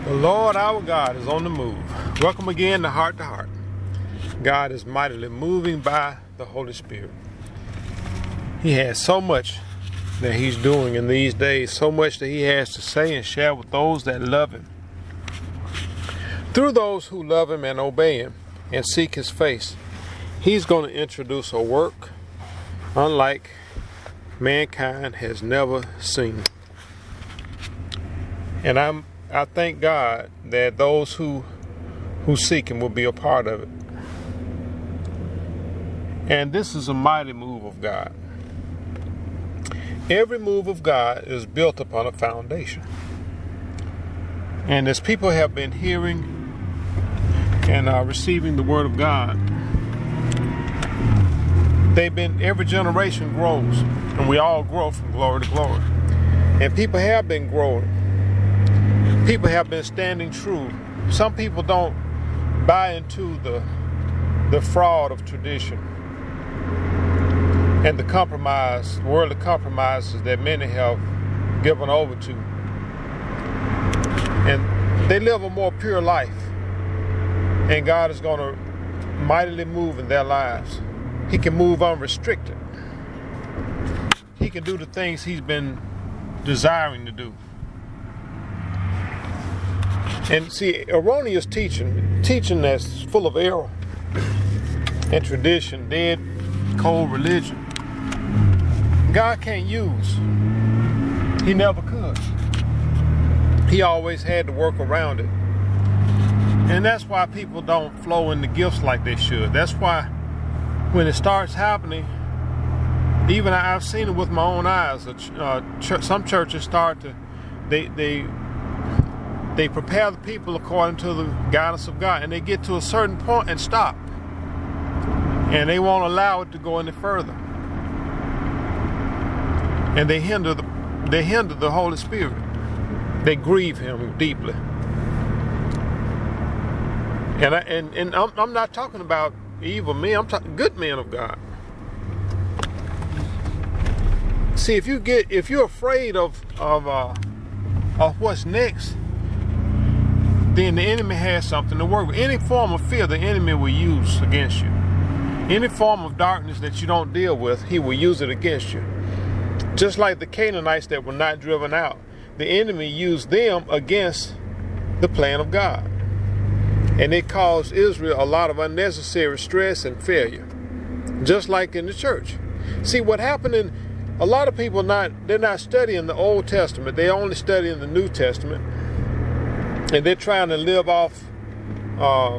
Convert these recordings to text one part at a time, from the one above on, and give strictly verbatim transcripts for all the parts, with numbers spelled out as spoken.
The Lord our God is on the move. Welcome again to Heart to Heart. God is mightily moving by the Holy Spirit. He has so much that he's doing in these days, so much that he has to say and share with those that love him. Through those who love him and obey him and seek his face, he's going to introduce a work unlike mankind has never seen. And I'm I thank God that those who who seek him will be a part of it. And this is a mighty move of God. Every move of God is built upon a foundation. And as people have been hearing and are receiving the word of God, they've been, every generation grows, and we all grow from glory to glory. And people have been growing. People have been standing true. Some people don't buy into the the fraud of tradition and the compromise, worldly compromises that many have given over to. And they live a more pure life. And God is going to mightily move in their lives. He can move unrestricted. He can do the things he's been desiring to do. And see, erroneous teaching, teaching that's full of error and tradition, dead, cold religion, God can't use. He never could. He always had to work around it. And that's why people don't flow in the gifts like they should. That's why when it starts happening, even I've seen it with my own eyes, uh, ch- some churches start to, they, they, They prepare the people according to the guidance of God, and they get to a certain point and stop. And they won't allow it to go any further. And they hinder the they hinder the Holy Spirit. They grieve him deeply. And I, and, and I'm, I'm not talking about evil men, I'm talking good men of God. See, if you get if you're afraid of of uh, of what's next, then the enemy has something to work with. Any form of fear the enemy will use against you. Any form of darkness that you don't deal with, he will use it against you. Just like the Canaanites that were not driven out, the enemy used them against the plan of God. And it caused Israel a lot of unnecessary stress and failure. Just like in the church. See, what happened in, a lot of people not, they're not studying the Old Testament, they only study in the New Testament. And they're trying to live off uh,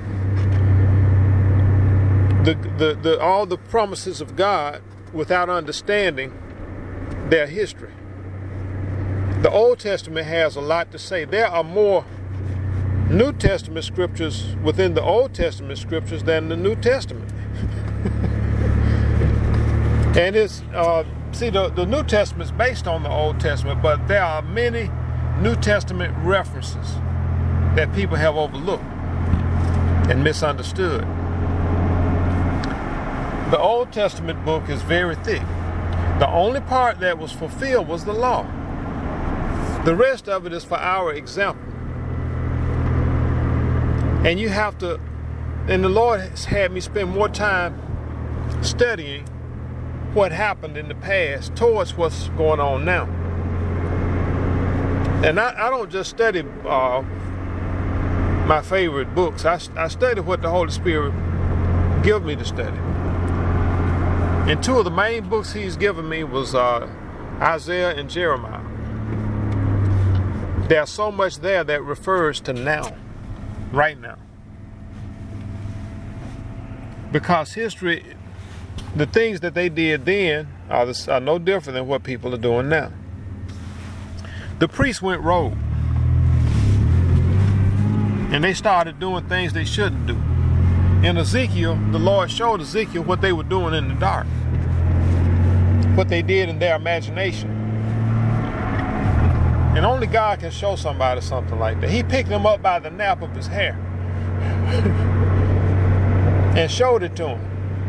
the, the, the, all the promises of God without understanding their history. The Old Testament has a lot to say. There are more New Testament scriptures within the Old Testament scriptures than the New Testament. And it's, uh, see, the, the New Testament is based on the Old Testament, but there are many New Testament references that people have overlooked and misunderstood. The Old Testament book is very thick. The only part that was fulfilled was the law. The rest of it is for our example. And you have to, and the Lord has had me spend more time studying what happened in the past towards what's going on now. And I, I don't just study uh, my favorite books. I, I study what the Holy Spirit gives me to study. And two of the main books he's given me was uh, Isaiah and Jeremiah. There's so much there that refers to now, right now. Because history, the things that they did then are, the, are no different than what people are doing now. The priests went rogue. And they started doing things they shouldn't do. In Ezekiel, the Lord showed Ezekiel what they were doing in the dark. What they did in their imagination. And only God can show somebody something like that. He picked them up by the nape of his hair. And showed it to him.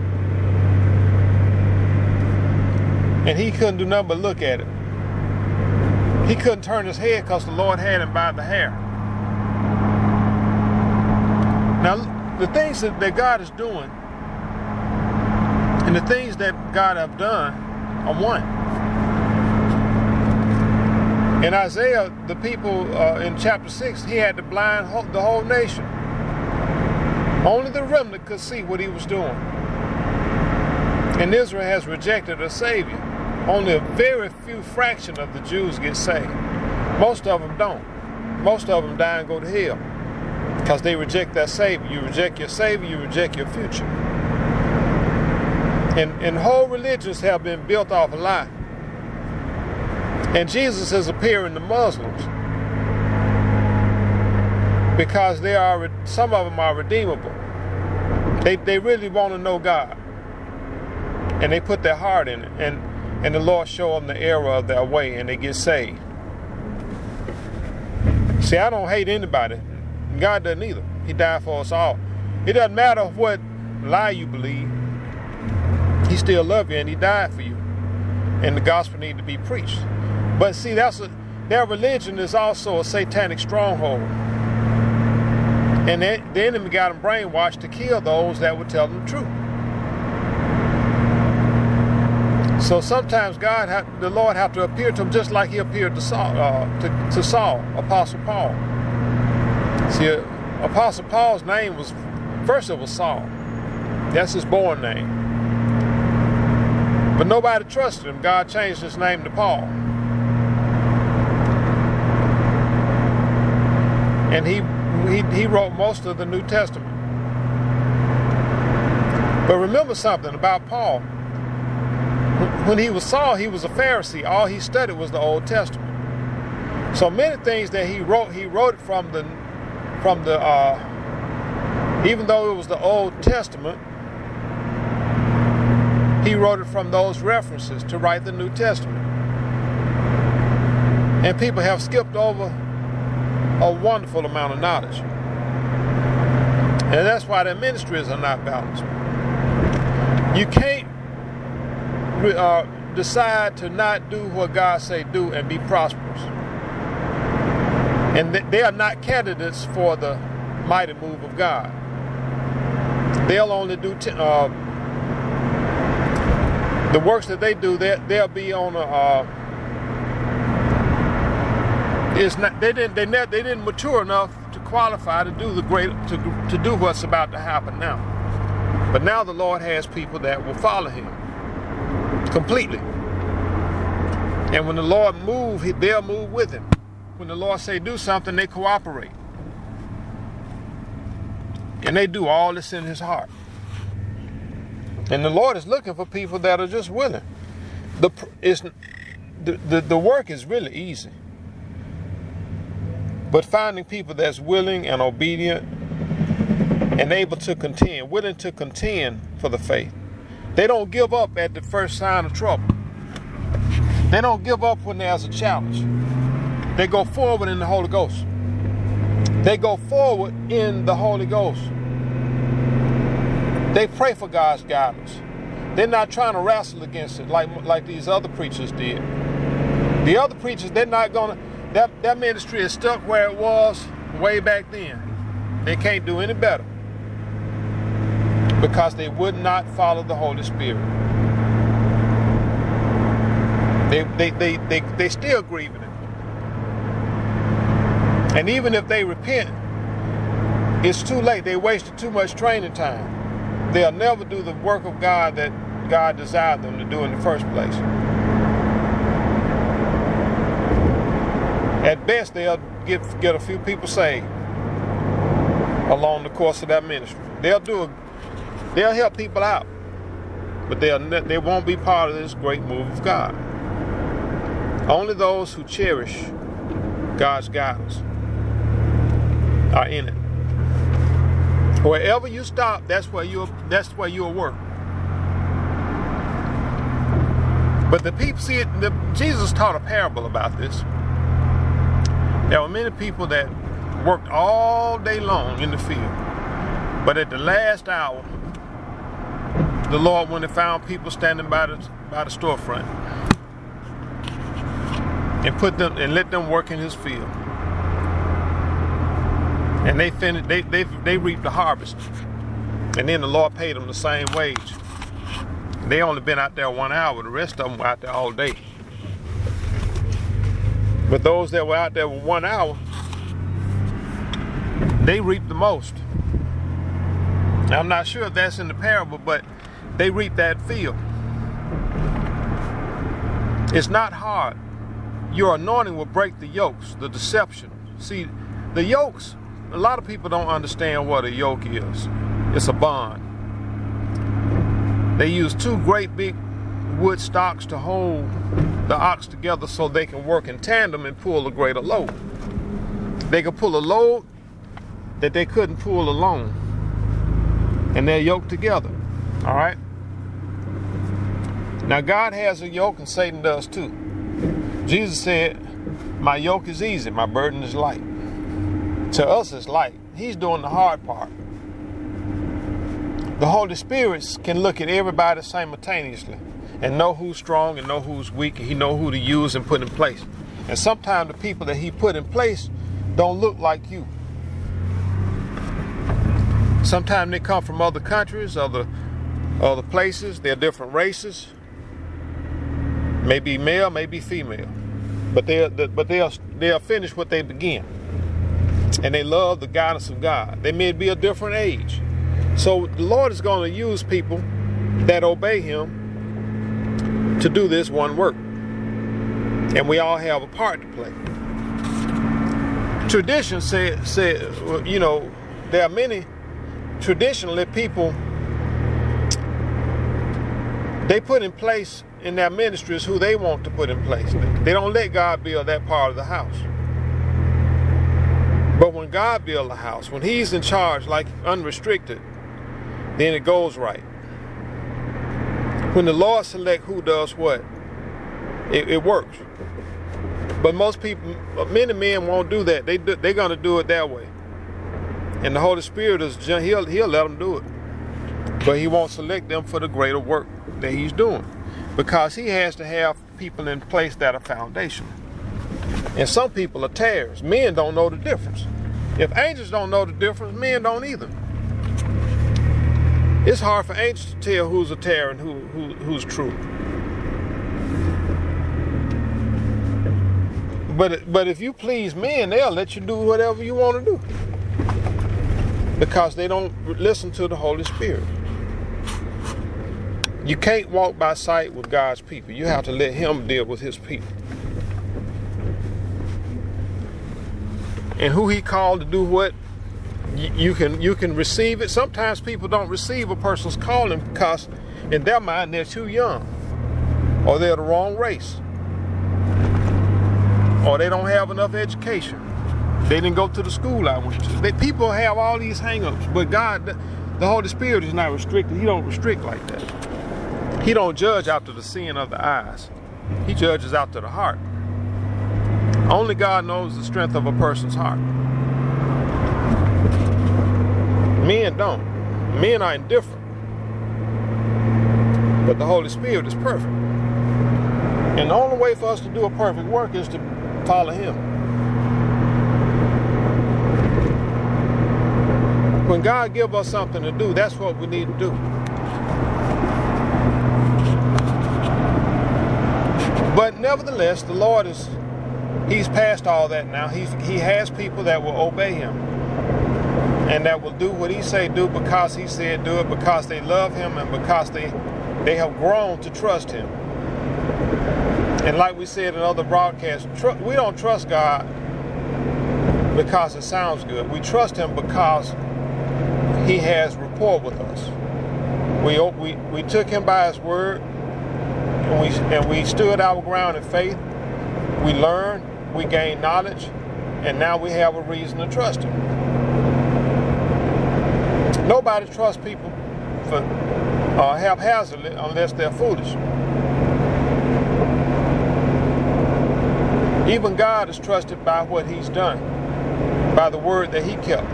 And he couldn't do nothing but look at it. He couldn't turn his head because the Lord had him by the hair. Now, the things that, that God is doing and the things that God have done are one. In Isaiah, the people uh, in chapter six, he had to blind ho- the whole nation. Only the remnant could see what he was doing. And Israel has rejected a Savior. Only a very few fraction of the Jews get saved. Most of them don't. Most of them die and go to hell because they reject that Savior. You reject your Savior, you reject your future. And, and whole religions have been built off a lie. And Jesus is appearing to Muslims because they are, some of them are redeemable. They they really want to know God, and they put their heart in it, and and the Lord show them the error of their way, and they get saved. See, I don't hate anybody. God doesn't either. He died for us all. It doesn't matter what lie you believe. He still loves you, and he died for you. And the gospel needs to be preached. But see, that's a, their religion is also a satanic stronghold. And they, the enemy got them brainwashed to kill those that would tell them the truth. So sometimes God, have, the Lord, have to appear to them just like He appeared to Saul, uh, to, to Saul, Apostle Paul. See, uh, Apostle Paul's name was, first it was Saul. That's his born name. But nobody trusted him. God changed his name to Paul. And he, he, he wrote most of the New Testament. But remember something about Paul. When he was Saul, he was a Pharisee. All he studied was the Old Testament. So many things that he wrote, he wrote it from the, from the, uh, even though it was the Old Testament, he wrote it from those references to write the New Testament. And people have skipped over a wonderful amount of knowledge. And that's why their ministries are not balanced. You can't uh, decide to not do what God say do and be prosperous. And th- they are not candidates for the mighty move of God. They'll only do t- uh, the works that they do. They they'll be on a. Uh, it's not. They didn't. They ne- They didn't mature enough to qualify to do the great to to do what's about to happen now. But now the Lord has people that will follow Him completely. And when the Lord move, they'll move with Him. When the Lord say do something, they cooperate. And they do all that's in His heart. And the Lord is looking for people that are just willing. The, it's, the, the, the work is really easy. But finding people that's willing and obedient and able to contend, willing to contend for the faith. They don't give up at the first sign of trouble. They don't give up when there's a challenge. They go forward in the Holy Ghost. They go forward in the Holy Ghost. They pray for God's guidance. They're not trying to wrestle against it like, like these other preachers did. The other preachers, they're not going to, that, that ministry is stuck where it was way back then. They can't do any better because they would not follow the Holy Spirit. They, they, they, they, they still grieving it. And even if they repent, it's too late. They wasted too much training time. They'll never do the work of God that God desired them to do in the first place. At best, they'll get, get a few people saved along the course of that ministry. They'll do a, they'll help people out, but they'll they won't be part of this great move of God. Only those who cherish God's guidance are in it. Wherever you stop, that's where you that's where you'll work. But the people see it. The, Jesus taught a parable about this. There were many people that worked all day long in the field, but at the last hour, the Lord went and found people standing by the by the storefront and put them and let them work in His field. And they finished, they, they, they reaped the harvest. And then the Lord paid them the same wage. They only been out there one hour. The rest of them were out there all day. But those that were out there with one hour, they reaped the most. Now, I'm not sure if that's in the parable, but they reaped that field. It's not hard. Your anointing will break the yokes, the deception. See, the yokes, a lot of people don't understand what a yoke is. It's a bond. They use two great big wood stocks to hold the ox together so they can work in tandem and pull a greater load. They can pull a load that they couldn't pull alone. And they're yoked together. All right? Now God has a yoke and Satan does too. Jesus said, my yoke is easy, my burden is light. To us it's light. He's doing the hard part. The Holy Spirit can look at everybody simultaneously and know who's strong and know who's weak, and he know who to use and put in place. And sometimes the people that he put in place don't look like you. Sometimes they come from other countries, other, other places. They're different races. Maybe male, maybe female. But they'll, but they'll, they'll finish what they begin. And they love the guidance of God. They may be a different age. So the Lord is going to use people that obey him to do this one work. And we all have a part to play. Tradition said, said you know, there are many, traditionally people, they put in place in their ministries who they want to put in place. They don't let God build that part of the house. But when God builds a house, when he's in charge, like unrestricted, then it goes right. When the Lord selects who does what, it, it works. But most people, many men won't do that. They do, they're going to do it that way. And the Holy Spirit, is he'll, he'll let them do it. But he won't select them for the greater work that he's doing. Because he has to have people in place that are foundational. And some people are tares. Men don't know the difference. If angels don't know the difference, men don't either. It's hard for angels to tell who's a tare and who, who who's true. But but if you please men, they'll let you do whatever you want to do. Because they don't listen to the Holy Spirit. You can't walk by sight with God's people. You have to let him deal with his people. And who he called to do what, you can you can receive it. Sometimes people don't receive a person's calling because in their mind they're too young, or they're the wrong race, or they don't have enough education. They didn't go to the school I went to. They, people have all these hang-ups, but God, the, the Holy Spirit is not restricted. He don't restrict like that. He don't judge after the seeing of the eyes. He judges after the heart. Only God knows the strength of a person's heart. Men don't. Men are indifferent. But the Holy Spirit is perfect. And the only way for us to do a perfect work is to follow him. When God gives us something to do, that's what we need to do. But nevertheless, the Lord is, he's past all that now. He, he has people that will obey him. And that will do what he say do because he said do it, because they love him and because they, they have grown to trust him. And like we said in other broadcasts, tr- we don't trust God because it sounds good. We trust him because he has rapport with us. We, we, we took him by his word, and we, and we stood our ground in faith. We learned, we gained knowledge, and now we have a reason to trust him. Nobody trusts people for uh, haphazardly unless they're foolish. Even God is trusted by what he's done, by the word that he kept.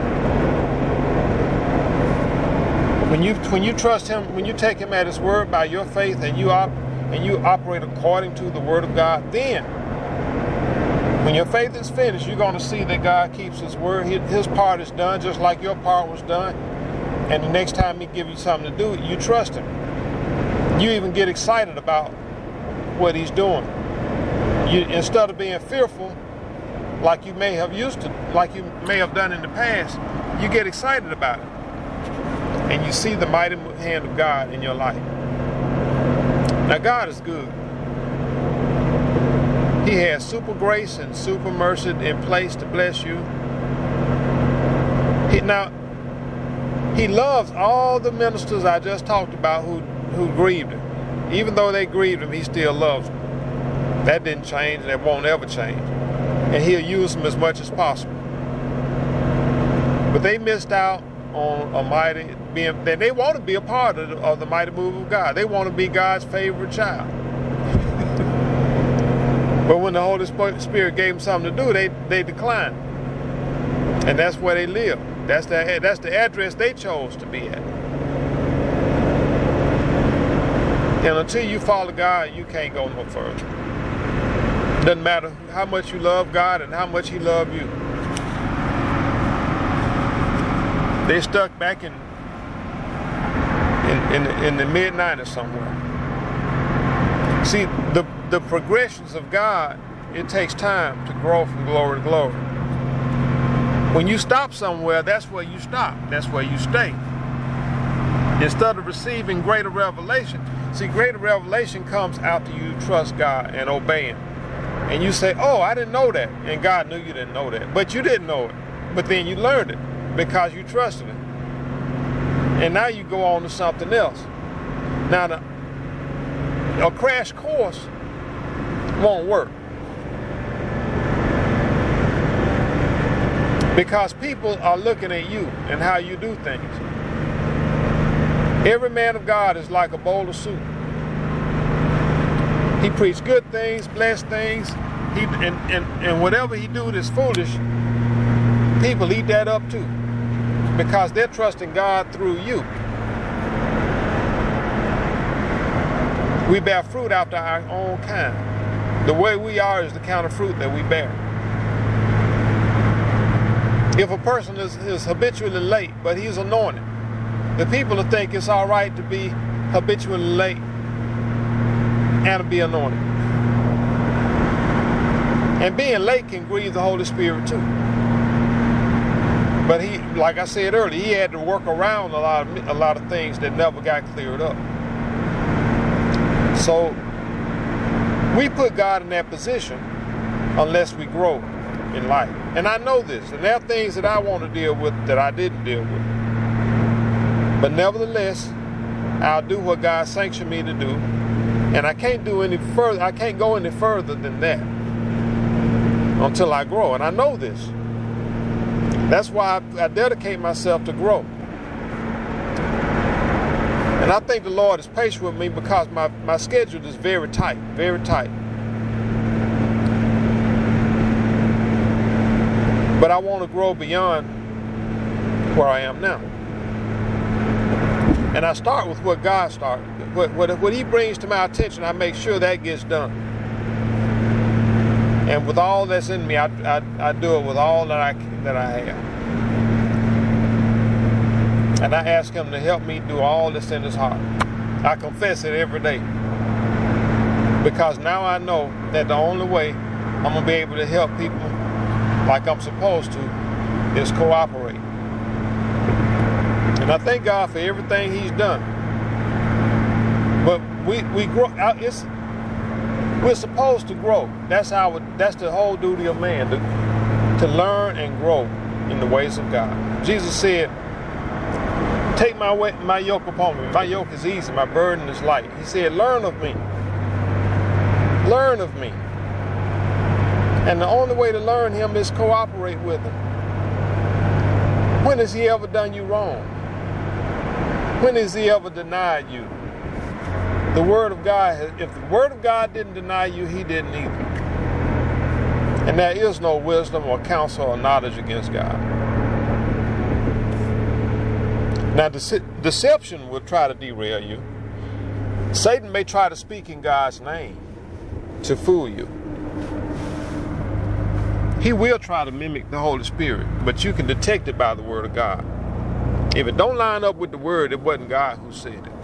When you when you trust him, when you take him at his word by your faith, and you op- and you operate according to the word of God, then when When your faith is finished, you're going to see that God keeps his word. His part is done just like your part was done. And the next time he gives you something to do, you trust him. You even get excited about what he's doing. You, instead of being fearful, like you may have used to, like you may have done in the past, you get excited about it. And you see the mighty hand of God in your life. Now, God is good. He has super grace and super mercy in place to bless you. He, now, he loves all the ministers I just talked about who, who grieved him. Even though they grieved him, he still loves them. That didn't change, and it won't ever change. And he'll use them as much as possible. But they missed out on a mighty, being, they want to be a part of the, of the mighty move of God. They want to be God's favorite child. But when the Holy Spirit gave them something to do, they, they declined. And that's where they live. That's the, that's the address they chose to be at. And until you follow God, you can't go no further. Doesn't matter how much you love God and how much he loves you. They stuck back in in, in, the, in the mid nineties somewhere. See, the, the progressions of God, it takes time to grow from glory to glory. When you stop somewhere, that's where you stop. That's where you stay. Instead of receiving greater revelation, see, greater revelation comes after you trust God and obey him. And you say, oh, I didn't know that. And God knew you didn't know that. But you didn't know it. But then you learned it because you trusted it. And now you go on to something else. Now, the, a crash course won't work. Because people are looking at you and how you do things. Every man of God is like a bowl of soup. He preached good things, blessed things, he, and, and, and whatever he do that's foolish, people eat that up too. Because they're trusting God through you. We bear fruit after our own kind. The way we are is the kind of fruit that we bear. If a person is, is habitually late, but he's anointed, the people will think it's all right to be habitually late and to be anointed. And being late can grieve the Holy Spirit too. But he, like I said earlier, he had to work around a lot of a lot of things that never got cleared up. So we put God in that position unless we grow in life. And I know this, and there are things that I want to deal with that I didn't deal with. But nevertheless, I'll do what God sanctioned me to do, and I can't do any further. I can't go any further than that until I grow, and I know this. That's why I, I dedicate myself to grow. And I think the Lord is patient with me because my, my schedule is very tight, very tight. But I want to grow beyond where I am now. And I start with what God started. What, what, what he brings to my attention, I make sure that gets done. And with all that's in me, I, I, I do it with all that I, that I have. And I ask him to help me do all that's in his heart. I confess it every day. Because now I know that the only way I'm going to be able to help people like I'm supposed to is cooperate. And I thank God for everything he's done. But we, we grow, it's, we're supposed to grow. That's our, that's the whole duty of man, to, to learn and grow in the ways of God. Jesus said, take my way, my yoke upon me. My yoke is easy, my burden is light. He said, learn of me. Learn of me. And the only way to learn him is cooperate with him. When has he ever done you wrong? When has he ever denied you? The word of God, if the word of God didn't deny you, he didn't either. And there is no wisdom or counsel or knowledge against God. Now, dece- deception will try to derail you. Satan may try to speak in God's name to fool you. He will try to mimic the Holy Spirit, but you can detect it by the word of God. If it don't line up with the word, it wasn't God who said it.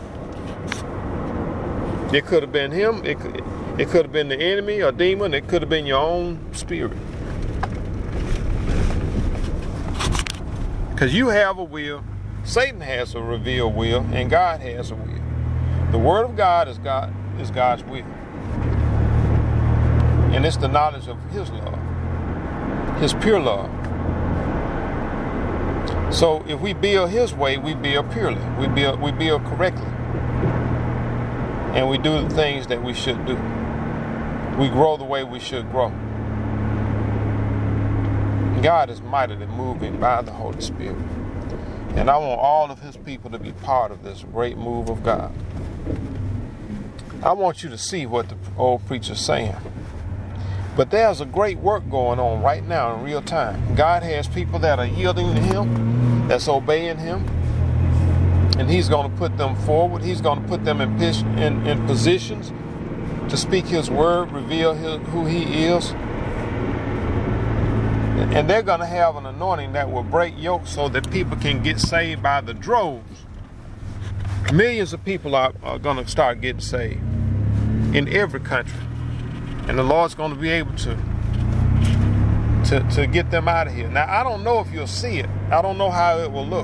It could have been him. It could, it could have been the enemy or demon. It could have been your own spirit. Because you have a will, Satan has a revealed will, and God has a will. The word of God is God is God's will. And it's the knowledge of his love, his pure love. So if we build his way, we build purely. We build we build correctly. And we do the things that we should do. We grow the way we should grow. God is mightily moving by the Holy Spirit. And I want all of his people to be part of this great move of God. I want you to see what the old preacher's saying. But there's a great work going on right now in real time. God has people that are yielding to him, that's obeying him. And he's going to put them forward. He's going to put them in, in, in positions to speak his word, reveal his, who he is. And they're going to have an anointing that will break yokes so that people can get saved by the droves. Millions of people are, are going to start getting saved in every country. And the Lord's going to be able to, to, to get them out of here. Now, I don't know if you'll see it. I don't know how it will look.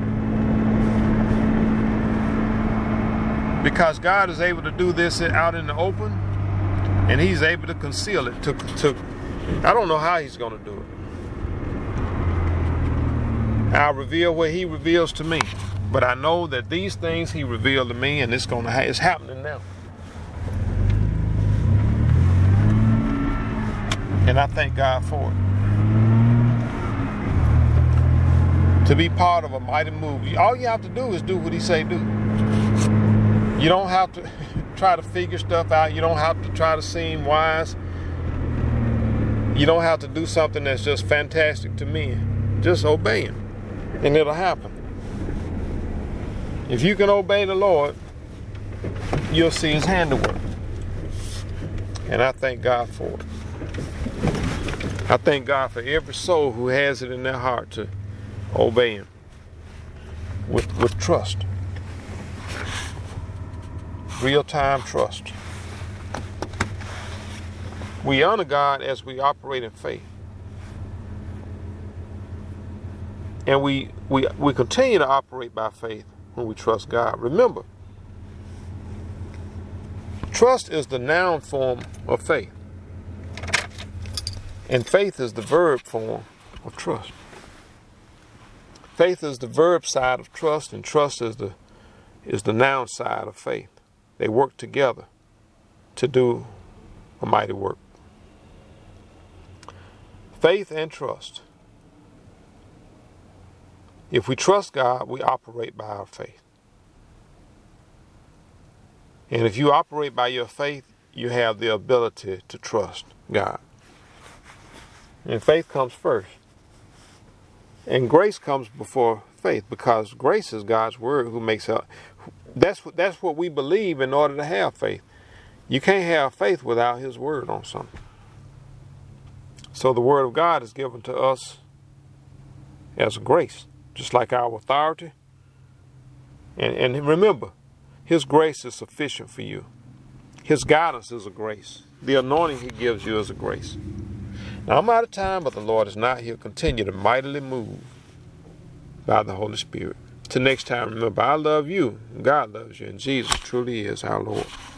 Because God is able to do this out in the open, and he's able to conceal it. To, to, I don't know how he's going to do it. I'll reveal what he reveals to me. But I know that these things he revealed to me, and it's going to ha- it's happening now. And I thank God for it. To be part of a mighty move, all you have to do is do what he say do. You don't have to try to figure stuff out. You don't have to try to seem wise. You don't have to do something that's just fantastic to men. Just obey him, and it'll happen. If you can obey the Lord, you'll see his handiwork. And I thank God for it. I thank God for every soul who has it in their heart to obey him with, with trust. Real-time trust. We honor God as we operate in faith. And we, we, we continue to operate by faith when we trust God. Remember, trust is the noun form of faith. And faith is the verb form of trust. Faith is the verb side of trust, and trust is the is the noun side of faith. They work together to do a mighty work. Faith and trust. If we trust God, we operate by our faith. And if you operate by your faith, you have the ability to trust God. And faith comes first. And grace comes before faith, because grace is God's word who makes up. That's what, that's what we believe in order to have faith. You can't have faith without his word on something. So the word of God is given to us as a grace, just like our authority. And, and remember, his grace is sufficient for you. His guidance is a grace. The anointing he gives you is a grace. Now, I'm out of time, but the Lord is not. He'll continue to mightily move by the Holy Spirit. Till next time, remember, I love you. God loves you, and Jesus truly is our Lord.